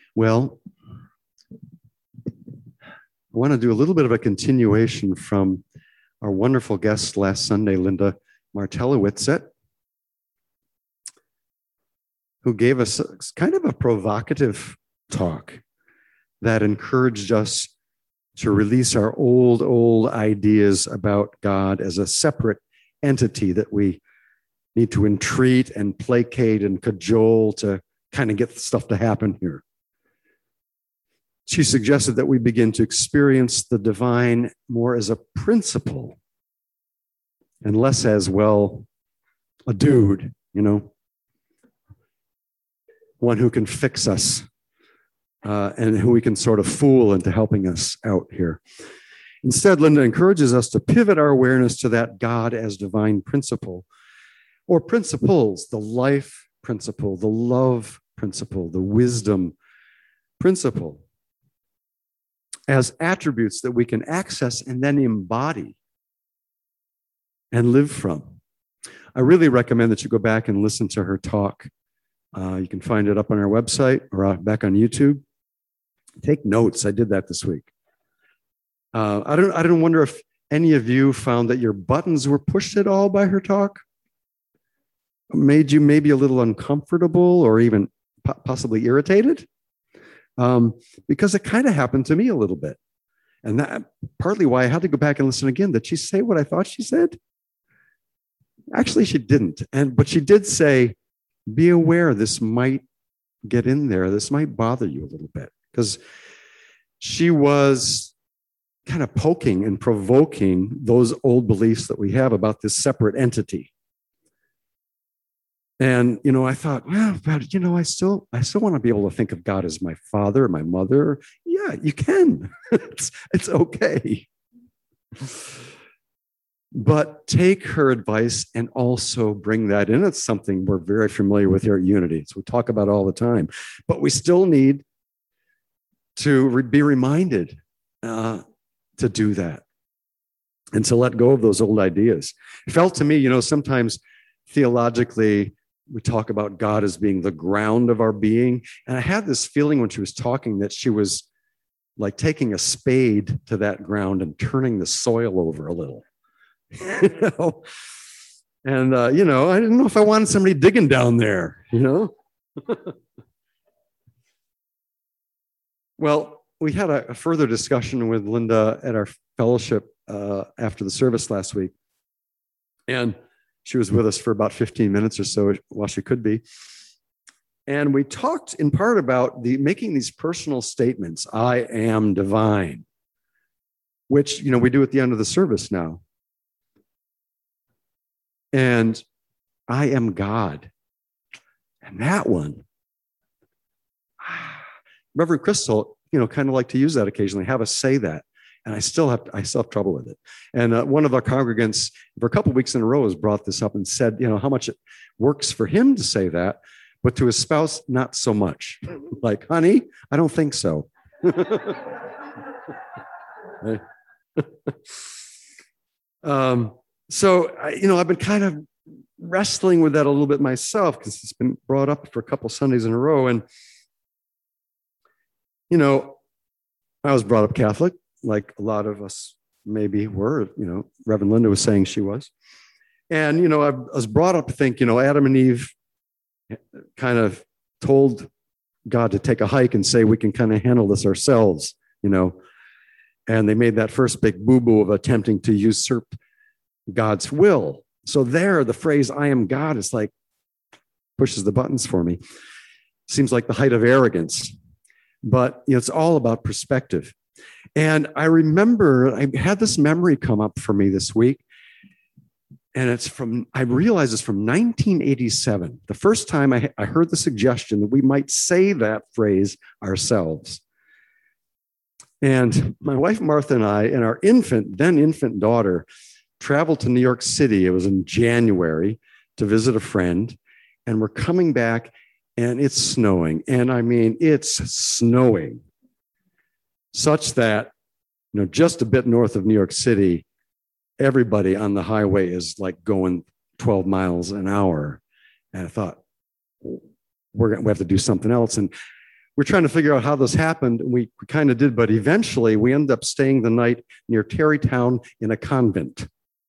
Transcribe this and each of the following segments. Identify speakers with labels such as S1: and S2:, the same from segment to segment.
S1: Well, I want to do a little bit of a continuation from our wonderful guest last Sunday, Linda Martella-Whitsett, who gave us kind of a provocative talk that encouraged us to release our old ideas about God as a separate entity that we need to entreat and placate and cajole to kind of get stuff to happen here. She suggested that we begin to experience the divine more as a principle and less as, well, a dude, one who can fix us and who we can sort of fool into helping us out here. Instead, Linda encourages us to pivot our awareness to that God as divine principle, or principles, the life principle, the love principle, the wisdom principle, as attributes that we can access and then embody and live from. I really recommend that you go back and listen to her talk. You can find it up on our website or back on YouTube. Take notes. I did that this week. I don't wonder if any of you found that your buttons were pushed at all by her talk. Made you maybe a little uncomfortable or even possibly irritated. Because it kind of happened to me a little bit. And that partly why I had to go back and listen again. Did she say what I thought she said? Actually, she didn't. But she did say, be aware this might get in there. This might bother you a little bit. Because she was kind of poking and provoking those old beliefs that we have about this separate entity. And, I thought, well, but, I still want to be able to think of God as my father, my mother. Yeah, you can. It's okay. But take her advice and also bring that in. It's something we're very familiar with here at Unity. So we talk about it all the time. But we still need to be reminded to do that and to let go of those old ideas. It felt to me, sometimes theologically, we talk about God as being the ground of our being. And I had this feeling when she was talking that she was like taking a spade to that ground and turning the soil over a little. And, I didn't know if I wanted somebody digging down there, Well, we had a further discussion with Linda at our fellowship after the service last week. And she was with us for about 15 minutes or so while she could be. And we talked in part about making these personal statements, I am divine, which, we do at the end of the service now. And I am God. And that one, Reverend Crystal, kind of like to use that occasionally, have us say that. And I still have trouble with it. And one of our congregants for a couple of weeks in a row has brought this up and said, how much it works for him to say that, but to his spouse, not so much. Like, honey, I don't think so. So, I've been kind of wrestling with that a little bit myself because it's been brought up for a couple Sundays in a row. And, I was brought up Catholic, like a lot of us maybe were, Reverend Linda was saying she was. And, I was brought up to think, Adam and Eve kind of told God to take a hike and say, we can kind of handle this ourselves, and they made that first big boo-boo of attempting to usurp God's will. So there, the phrase, I am God, is like, pushes the buttons for me. Seems like the height of arrogance. But it's all about perspective. And I remember I had this memory come up for me this week. And I realize it's from 1987. The first time I heard the suggestion that we might say that phrase ourselves. And my wife, Martha, and I, and our then infant daughter, traveled to New York City. It was in January to visit a friend. And we're coming back and it's snowing. And I mean, it's snowing such that, just a bit north of New York City, everybody on the highway is like going 12 miles an hour. And I thought, we have to do something else. And we're trying to figure out how this happened. We kind of did, but eventually we ended up staying the night near Tarrytown in a convent.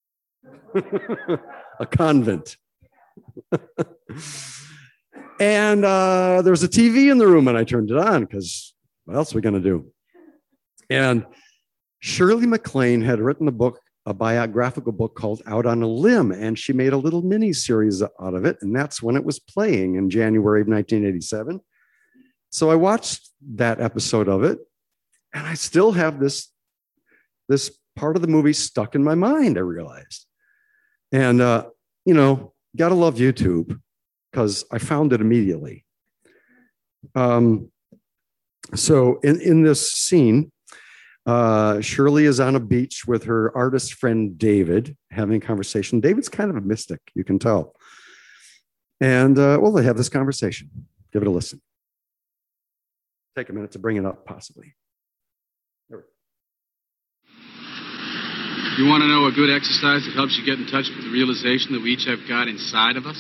S1: A convent. And there was a TV in the room, and I turned it on because what else are we going to do? And Shirley MacLaine had written a biographical book called Out on a Limb, and she made a little mini series out of it, and that's when it was playing in January of 1987. So I watched that episode of it, and I still have this part of the movie stuck in my mind, I realized. And, gotta love YouTube because I found it immediately. So in this scene, Shirley is on a beach with her artist friend David having a conversation. David's kind of a mystic, you can tell. And, they have this conversation. Give it a listen. Take a minute to bring it up, possibly.
S2: You want to know a good exercise that helps you get in touch with the realization that we each have God inside of us?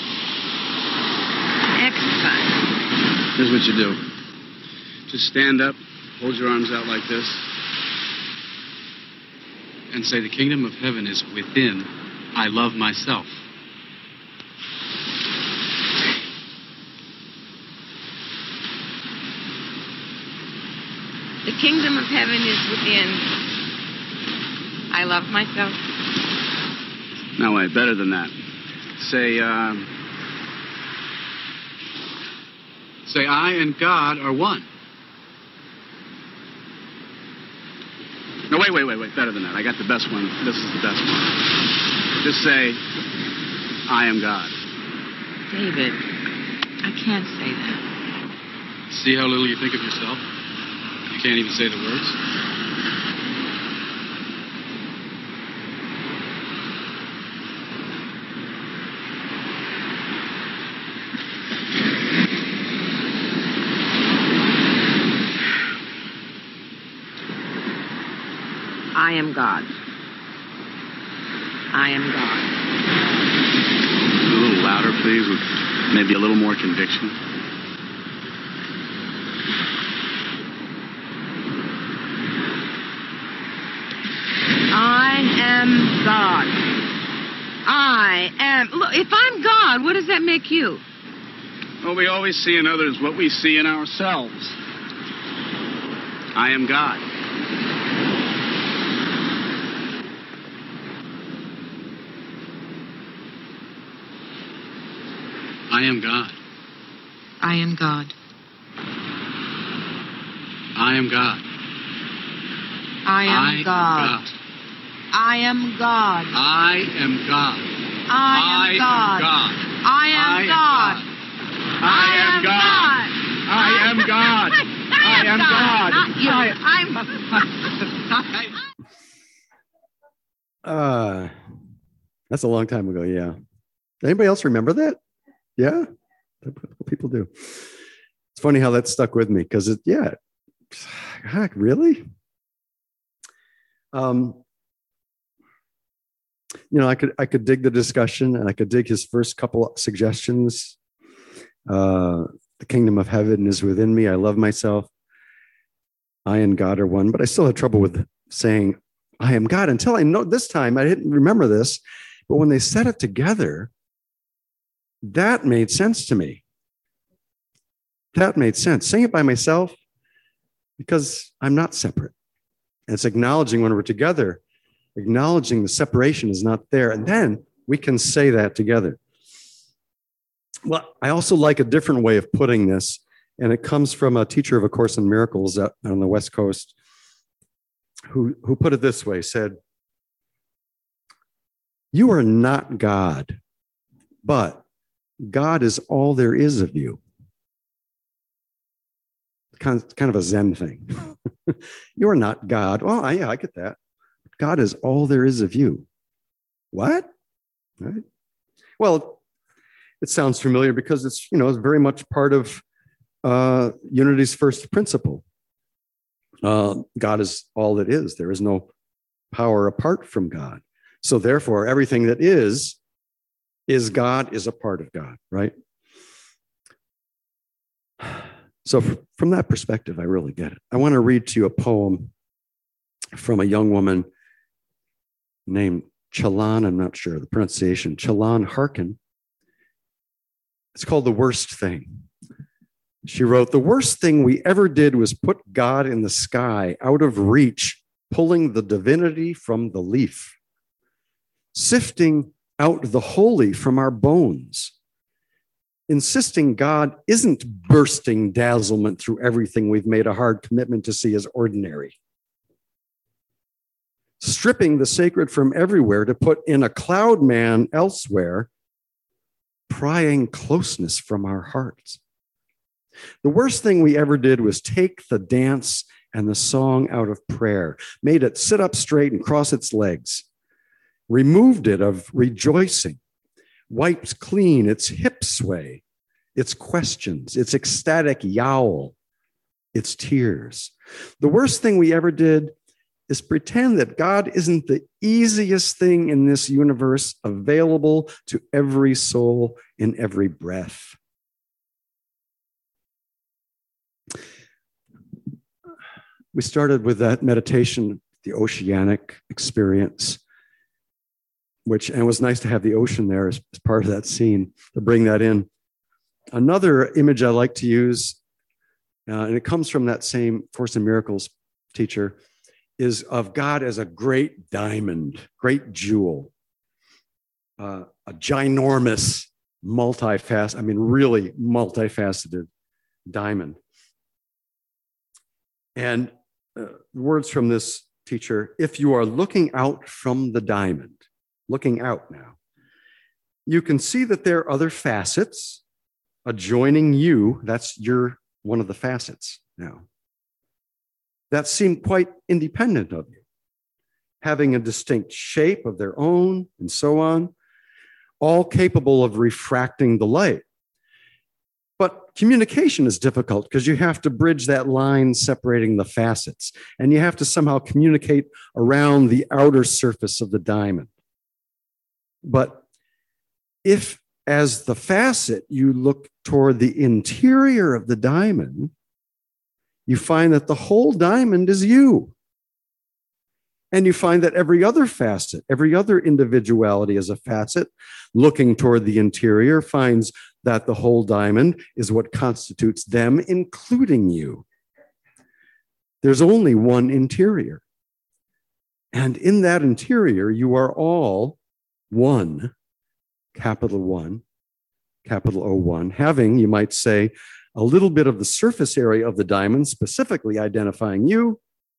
S3: Exercise.
S2: Here's what you do. Just stand up, hold your arms out like this, and say, the kingdom of heaven is within. I love myself.
S3: The kingdom of heaven is within. I love myself.
S2: No, wait, better than that. Say, I and God are one. No, wait. Better than that. I got the best one. This is the best one. Just say, I am God.
S3: David, I can't say that.
S2: See how little you think of yourself? You can't even say the words?
S3: I am God. I am God.
S2: A little louder, please, with maybe a little more conviction.
S3: I am God. I am. Look, if I'm God, what does that make you?
S2: Well, we always see in others what we see in ourselves. I am God. I am God.
S3: I am God.
S2: I am God.
S3: I am God. I am God.
S2: I am God.
S3: I am God. I am God.
S2: I am God. I am God. I am God.
S3: Not you.
S1: That's a long time ago. Yeah. Anybody else remember that? Yeah, people do. It's funny how that stuck with me because heck, really? I could dig the discussion, and I could dig his first couple of suggestions. The kingdom of heaven is within me. I love myself. I and God are one, but I still had trouble with saying I am God until I know this time. I didn't remember this, but when they said it together, that made sense to me. That made sense. Saying it by myself, because I'm not separate. And it's acknowledging when we're together, acknowledging the separation is not there. And then we can say that together. Well, I also like a different way of putting this, and it comes from a teacher of A Course in Miracles out on the West Coast who put it this way, said, you are not God, but God is all there is of you. Kind of a Zen thing. You are not God. Well, I get that. God is all there is of you. What? Right? Well, it sounds familiar because it's very much part of Unity's first principle. God is all that is. There is no power apart from God. So therefore, everything that is God, is a part of God, right? So from that perspective, I really get it. I want to read to you a poem from a young woman named Chalan, I'm not sure the pronunciation, Chalan Harkin. It's called The Worst Thing. She wrote, "The worst thing we ever did was put God in the sky, out of reach, pulling the divinity from the leaf, sifting out the holy from our bones, insisting God isn't bursting dazzlement through everything we've made a hard commitment to see as ordinary, stripping the sacred from everywhere to put in a cloud man elsewhere, prying closeness from our hearts. The worst thing we ever did was take the dance and the song out of prayer, made it sit up straight and cross its legs, removed it of rejoicing, wiped clean its hip sway, its questions, its ecstatic yowl, its tears. The worst thing we ever did is pretend that God isn't the easiest thing in this universe available to every soul in every breath." We started with that meditation, the oceanic experience, and it was nice to have the ocean there as part of that scene, to bring that in. Another image I like to use, and it comes from that same Course in Miracles teacher, is of God as a great diamond, great jewel, a ginormous, really multifaceted diamond. And words from this teacher: "If you are looking out from the diamond, looking out now, you can see that there are other facets adjoining you." That's one of the facets now, that seem quite independent of you, having a distinct shape of their own, and so on, all capable of refracting the light. But communication is difficult because you have to bridge that line separating the facets, and you have to somehow communicate around the outer surface of the diamond. But if, as the facet, you look toward the interior of the diamond, you find that the whole diamond is you. And you find that every other facet, every other individuality is a facet looking toward the interior, finds that the whole diamond is what constitutes them, including you. There's only one interior. And in that interior, you are all one, capital O1, having, you might say, a little bit of the surface area of the diamond, specifically identifying you.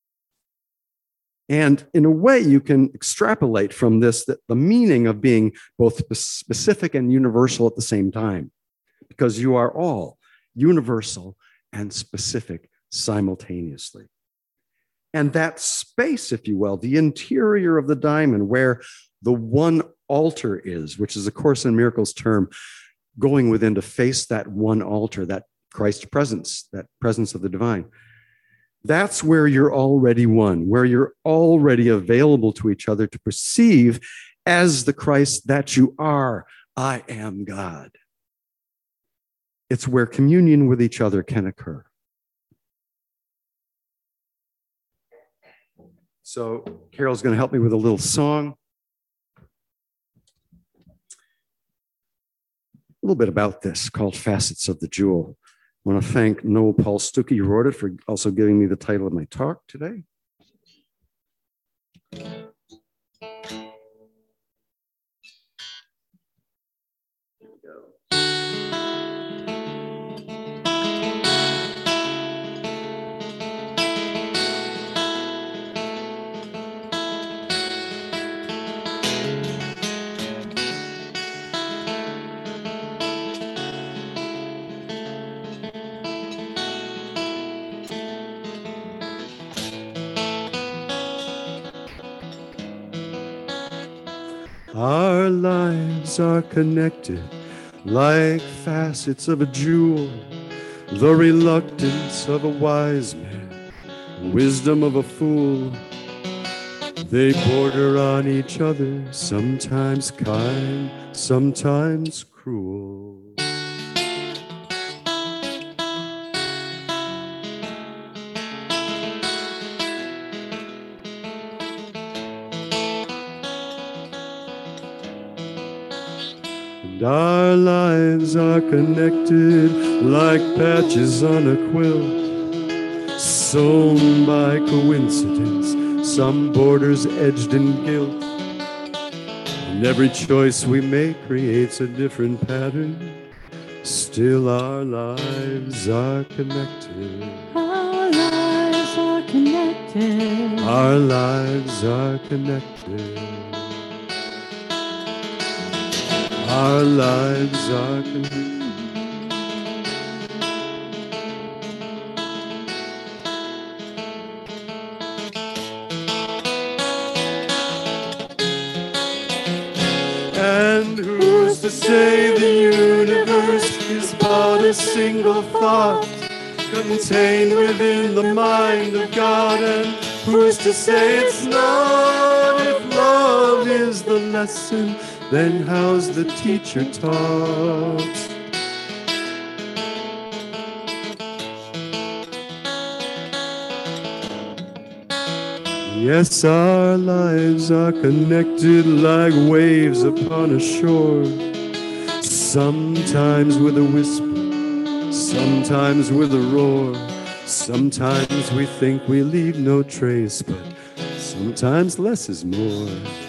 S1: And in a way, you can extrapolate from this that the meaning of being both specific and universal at the same time, because you are all universal and specific simultaneously. And that space, if you will, the interior of the diamond, where the one altar is, which is a Course in Miracles term, going within to face that one altar, that Christ presence, that presence of the divine. That's where you're already one, where you're already available to each other to perceive as the Christ that you are. I am God. It's where communion with each other can occur. So Carol's going to help me with a little song. A little bit about this called Facets of the Jewel. I want to thank Noel Paul Stuckey, who wrote it, for also giving me the title of my talk today. Our lives are connected like facets of a jewel, the reluctance of a wise man, wisdom of a fool. They border on each other, sometimes kind, sometimes cruel. And our lives are connected like patches on a quilt, sewn by coincidence, some borders edged in guilt. And every choice we make creates a different pattern. Still our lives are connected.
S4: Our lives are connected.
S1: Our lives are connected. Our lives are connected. And who's to say the universe is but a single thought contained within the mind of God? And who's to say it's not? If love is the lesson, then how's the teacher taught? Yes, our lives are connected like waves upon a shore, sometimes with a whisper, sometimes with a roar. Sometimes we think we leave no trace, but sometimes less is more.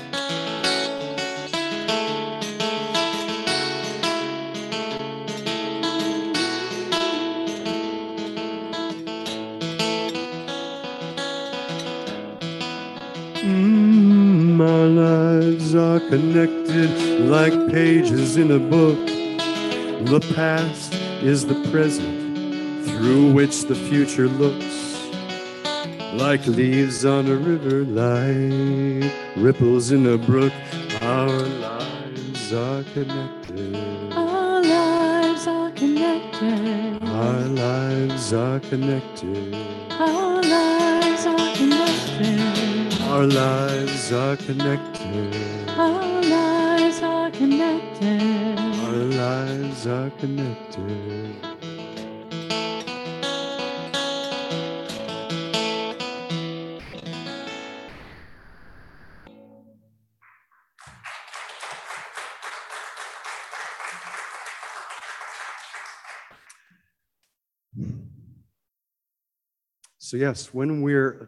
S1: Our lives are connected like pages in a book. The past is the present through which the future looks. Like leaves on a river, like ripples in a brook. Our lives are connected.
S4: Our lives are connected.
S1: Our lives are connected.
S4: Our lives are connected.
S1: Our lives are connected.
S4: Our lives are connected.
S1: Our lives are connected. So yes, when we're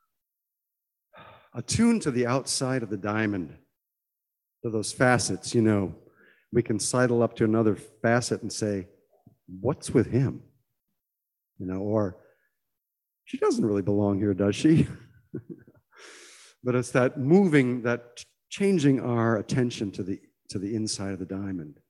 S1: attuned to the outside of the diamond, to those facets, you know, we can sidle up to another facet and say, what's with him? You know, or she doesn't really belong here, does she? But it's that moving, that changing our attention to the inside of the diamond.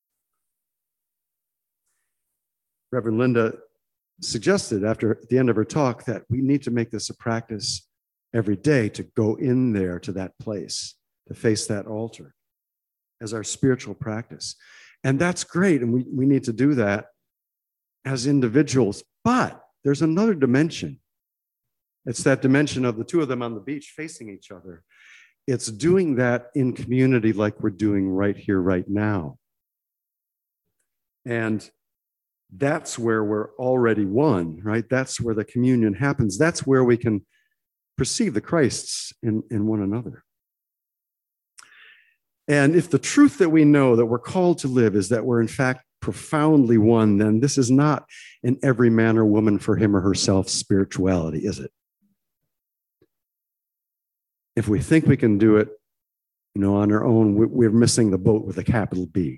S1: Reverend Linda suggested at the end of her talk that we need to make this a practice every day to go in there to that place, to face that altar as our spiritual practice. And that's great, and we need to do that as individuals. But there's another dimension. It's that dimension of the two of them on the beach facing each other. It's doing that in community like we're doing right here, right now. And that's where we're already one, right? That's where the communion happens. That's where we can perceive the Christs in one another. And if the truth that we know that we're called to live is that we're in fact profoundly one, then this is not an every man or woman for him or herself spirituality, is it? If we think we can do it, you know, on our own, we're missing the boat with a capital B.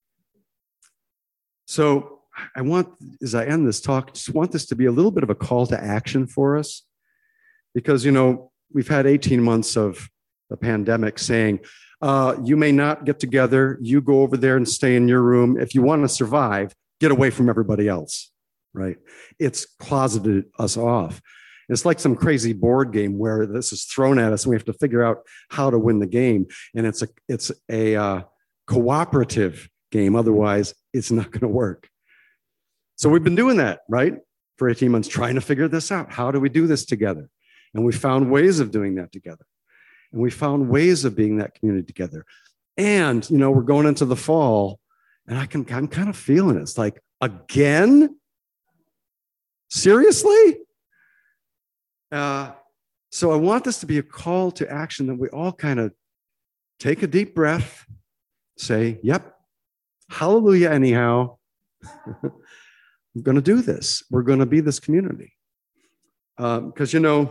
S1: So I want, as I end this talk, just want this to be a little bit of a call to action for us. Because, you know, we've had 18 months of the pandemic saying, you may not get together, you go over there and stay in your room. If you want to survive, get away from everybody else, right? It's closeted us off. It's like some crazy board game where this is thrown at us and we have to figure out how to win the game. And it's a cooperative game. Otherwise, it's not going to work. So we've been doing that, right? For 18 months, trying to figure this out. How do we do this together? And we found ways of doing that together. And we found ways of being that community together. And, you know, we're going into the fall, and I'm kind of feeling it. It's like, again? Seriously? So I want this to be a call to action that we all kind of take a deep breath, say, yep, hallelujah anyhow. I'm going to do this. We're going to be this community. Because,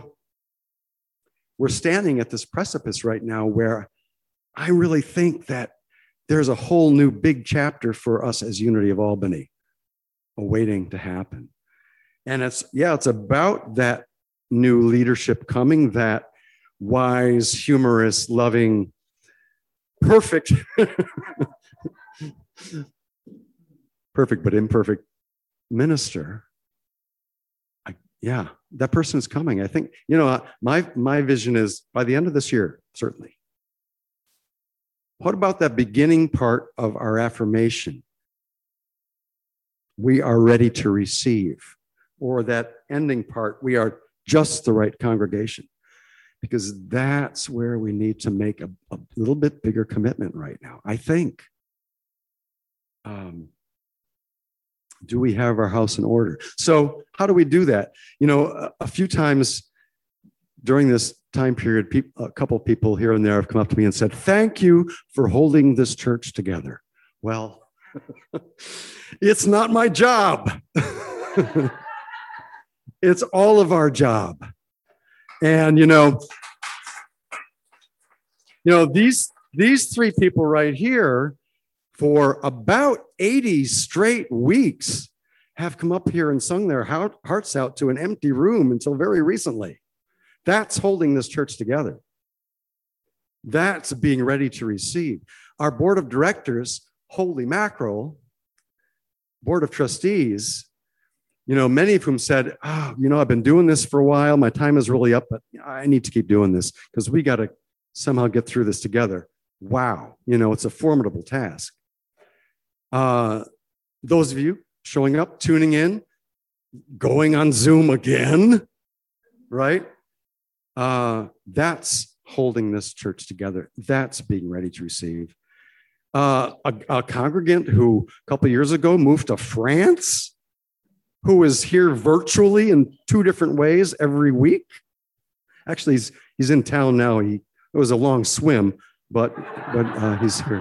S1: we're standing at this precipice right now where I really think that there's a whole new big chapter for us as Unity of Albany awaiting to happen. And it's about that new leadership coming, that wise, humorous, loving, perfect, perfect but imperfect minister. That person is coming. I think, my vision is by the end of this year, certainly. What about that beginning part of our affirmation? We are ready to receive. Or that ending part, we are just the right congregation. Because that's where we need to make a little bit bigger commitment right now, I think. Do we have our house in order? So how do we do that? A few times during this time period, a couple of people here and there have come up to me and said, thank you for holding this church together. Well, it's not my job. It's all of our job. And, these three people right here, for about 80 straight weeks, have come up here and sung their hearts out to an empty room until very recently. That's holding this church together. That's being ready to receive. Our board of directors, holy mackerel, board of trustees, many of whom said, I've been doing this for a while. My time is really up, but I need to keep doing this because we got to somehow get through this together. Wow. It's a formidable task. Those of you showing up, tuning in, going on Zoom again, right? That's holding this church together. That's being ready to receive. A congregant who a couple of years ago moved to France, who is here virtually in 2 different ways every week. Actually, he's in town now. It was a long swim, but he's here.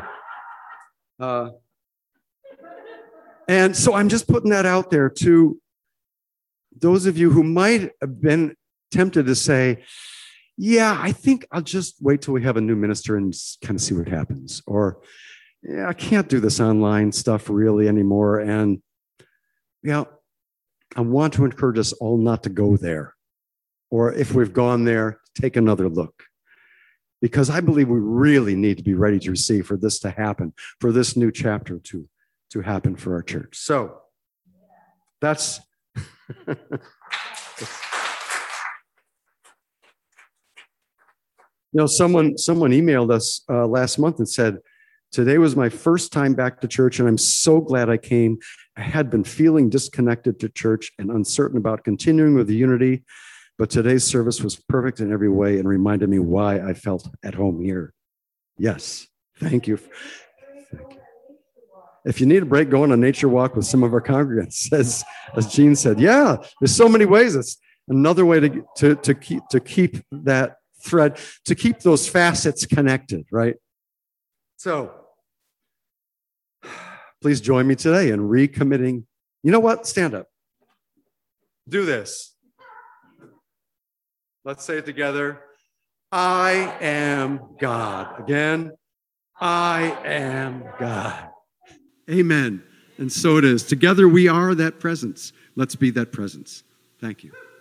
S1: And so I'm just putting that out there to those of you who might have been tempted to say, yeah, I think I'll just wait till we have a new minister and kind of see what happens. Or, I can't do this online stuff really anymore. And, I want to encourage us all not to go there. Or if we've gone there, take another look. Because I believe we really need to be ready to receive for this to happen, for this new chapter to happen for our church. So that's someone emailed us last month and said, today was my first time back to church, and I'm so glad I came. I had been feeling disconnected to church and uncertain about continuing with the Unity, but today's service was perfect in every way and reminded me why I felt at home here. Yes, thank you. If you need a break, go on a nature walk with some of our congregants, as Jean said. Yeah, there's so many ways. It's another way to keep that thread, to keep those facets connected, right? So, please join me today in recommitting. You know what? Stand up. Do this. Let's say it together. I am God. Again, I am God. Amen. And so it is. Together we are that presence. Let's be that presence. Thank you.